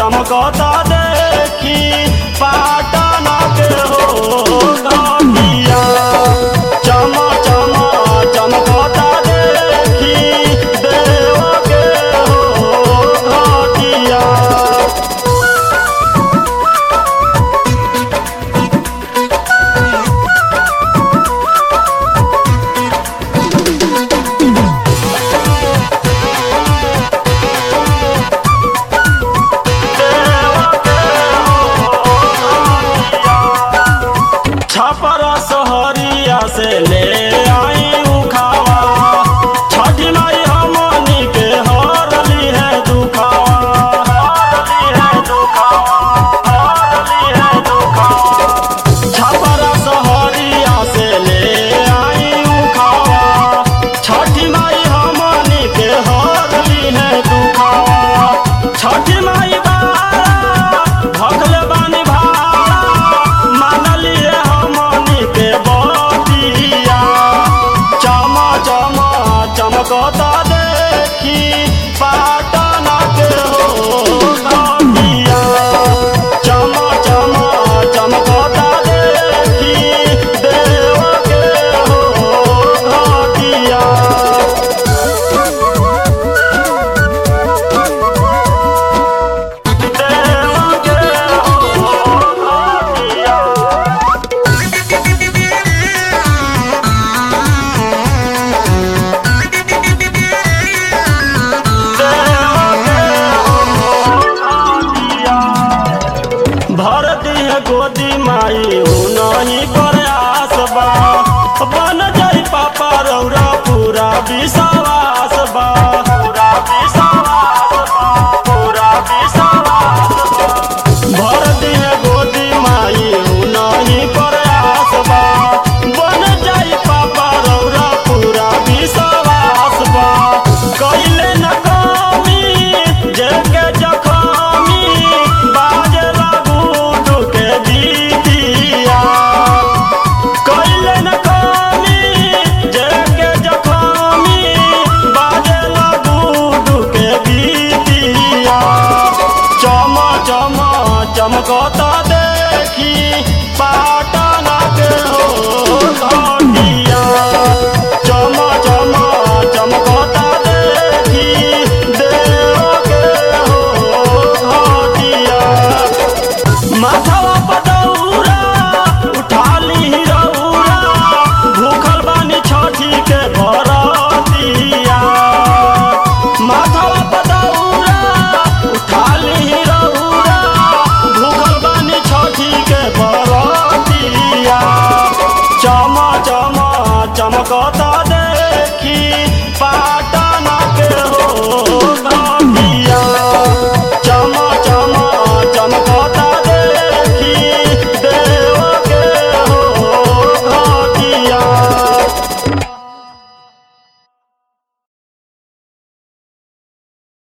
चमकता देखी पाटना के हो घटिया। चम चम चमकता देखी देव के हो घटिया। छपर सहरिया से ले आई उखावा, छठी माई हमनी के हरली है दुखावा, हरली है दुखावा, हरली है दुखावा। छपर सहरिया से ले आई उखावा, छठी माई हमनी के हरली है दुखावा। छठी माई बारा भगल बानी भारा, मानलिए हमनी के बतिया। चम चम चमकता देखी पाटना के हो घटिया। चम चम चमकता देखी देव के हो घटिया। देव के हो घटिया। भर दिह गोदी माई नहीं करे आसबा, बन जाई पापा रौरा पूरा विश्वास बा, पूरा विश्वास बा, पूरा विश्वास बा। भर दिह गोदी माई नहीं करे आसबा, बन जाई पापा रौरा पूरा विश्वास बा। कइले न कमी जेके जखमी, बाजे लागू के दीदिया। कइले न कमी जेके जखमी, बाजे लागू के दीदिया। चम चम चमकता देखी पाटना के हो घटिया। चम चम चमकता देखी देव के हो घटिया। माथवा पर दौरा उठाली रौरा, भूखल बानी छठी के बरतिया। माथवा पर दौरा उठाली रौरा, भूखल बानी छठी के बरतिया। चम चम चमकता